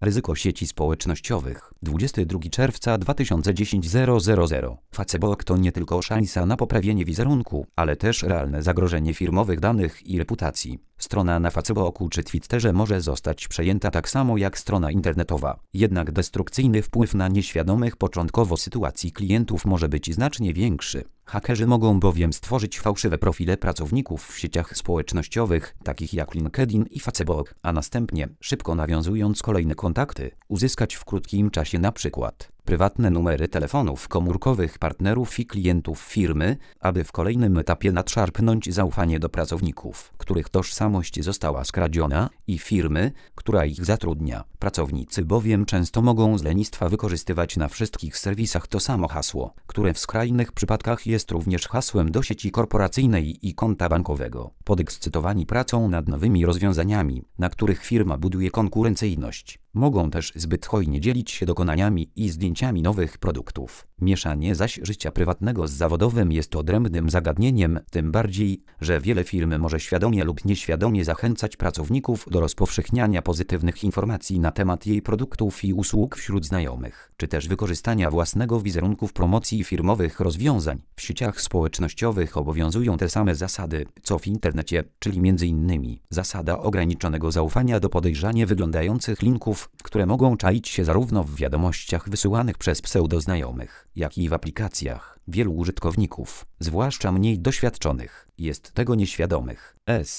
Ryzyko sieci społecznościowych. 22 czerwca 2010 000. Facebook to nie tylko szansa na poprawienie wizerunku, ale też realne zagrożenie firmowych danych i reputacji. Strona na Facebooku czy Twitterze może zostać przejęta tak samo jak strona internetowa. Jednak destrukcyjny wpływ na nieświadomych początkowo sytuacji klientów może być znacznie większy. Hakerzy mogą bowiem stworzyć fałszywe profile pracowników w sieciach społecznościowych, takich jak LinkedIn i Facebook, a następnie, szybko nawiązując kolejne kontakty, uzyskać w krótkim czasie np. prywatne numery telefonów komórkowych partnerów i klientów firmy, aby w kolejnym etapie nadszarpnąć zaufanie do pracowników, których tożsamość została skradziona, i firmy, która ich zatrudnia. Pracownicy bowiem często mogą z lenistwa wykorzystywać na wszystkich serwisach to samo hasło, które w skrajnych przypadkach jest również hasłem do sieci korporacyjnej i konta bankowego. Podekscytowani pracą nad nowymi rozwiązaniami, na których firma buduje konkurencyjność, mogą też zbyt hojnie dzielić się dokonaniami i zdjęciami nowych produktów. Mieszanie zaś życia prywatnego z zawodowym jest odrębnym zagadnieniem, tym bardziej, że wiele firm może świadomie lub nieświadomie zachęcać pracowników do rozpowszechniania pozytywnych informacji na temat jej produktów i usług wśród znajomych, czy też wykorzystania własnego wizerunku w promocji firmowych rozwiązań. W sieciach społecznościowych obowiązują te same zasady, co w internecie, czyli m.in. zasada ograniczonego zaufania do podejrzanie wyglądających linków, które mogą czaić się zarówno w wiadomościach wysyłanych przez pseudoznajomych, jak i w aplikacjach. Wielu użytkowników, zwłaszcza mniej doświadczonych, jest tego nieświadomych.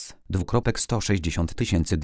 160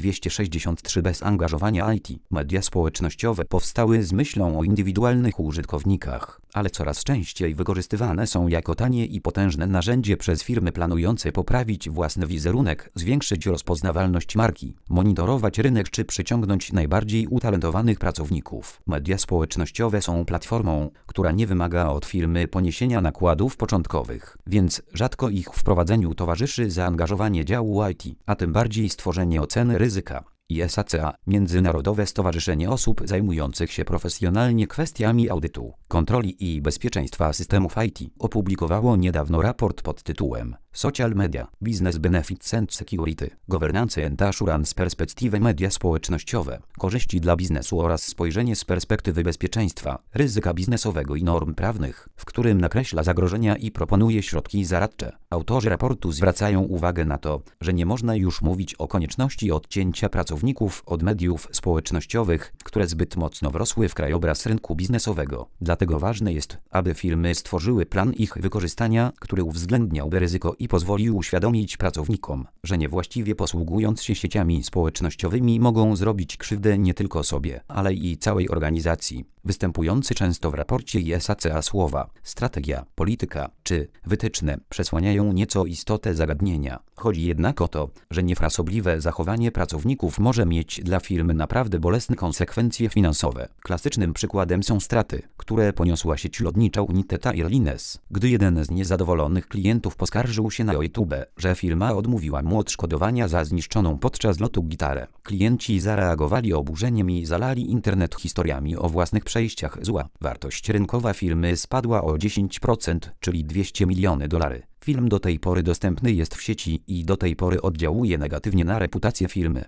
263 bez angażowania IT. Media społecznościowe powstały z myślą o indywidualnych użytkownikach, ale coraz częściej wykorzystywane są jako tanie i potężne narzędzie przez firmy planujące poprawić własny wizerunek, zwiększyć rozpoznawalność marki, monitorować rynek czy przyciągnąć najbardziej utalentowanych pracowników. Media społecznościowe są platformą, która nie wymaga od firmy poniesienia nakładów początkowych, więc rzadko ich wprowadzeniu towarzyszy zaangażowanie działu IT, a tym bardziej stworzenie oceny ryzyka. ISACA, Międzynarodowe Stowarzyszenie Osób Zajmujących się Profesjonalnie Kwestiami Audytu, Kontroli i Bezpieczeństwa Systemów IT, opublikowało niedawno raport pod tytułem Social Media, Business Benefits and Security, Governance and Assurance Perspective. Media społecznościowe, korzyści dla biznesu oraz spojrzenie z perspektywy bezpieczeństwa, ryzyka biznesowego i norm prawnych, w którym nakreśla zagrożenia i proponuje środki zaradcze. Autorzy raportu zwracają uwagę na to, że nie można już mówić o konieczności odcięcia pracowników od mediów społecznościowych, które zbyt mocno wrosły w krajobraz rynku biznesowego. Dlatego ważne jest, aby firmy stworzyły plan ich wykorzystania, który uwzględniałby ryzyko i pozwolił uświadomić pracownikom, że niewłaściwie posługując się sieciami społecznościowymi mogą zrobić krzywdę nie tylko sobie, ale i całej organizacji. Występujący często w raporcie ISACA słowa strategia, polityka czy wytyczne przesłaniają nieco istotę zagadnienia. Chodzi jednak o to, że niefrasobliwe zachowanie pracowników może mieć dla firmy naprawdę bolesne konsekwencje finansowe. Klasycznym przykładem są straty, które poniosła sieć lotnicza United Airlines, gdy jeden z niezadowolonych klientów poskarżył się na YouTube, że firma odmówiła mu odszkodowania za zniszczoną podczas lotu gitarę. Klienci zareagowali oburzeniem i zalali internet historiami o własnych przejściach zła. Wartość rynkowa firmy spadła o 10%, czyli $200 miliony. Film do tej pory dostępny jest w sieci i do tej pory oddziałuje negatywnie na reputację firmy.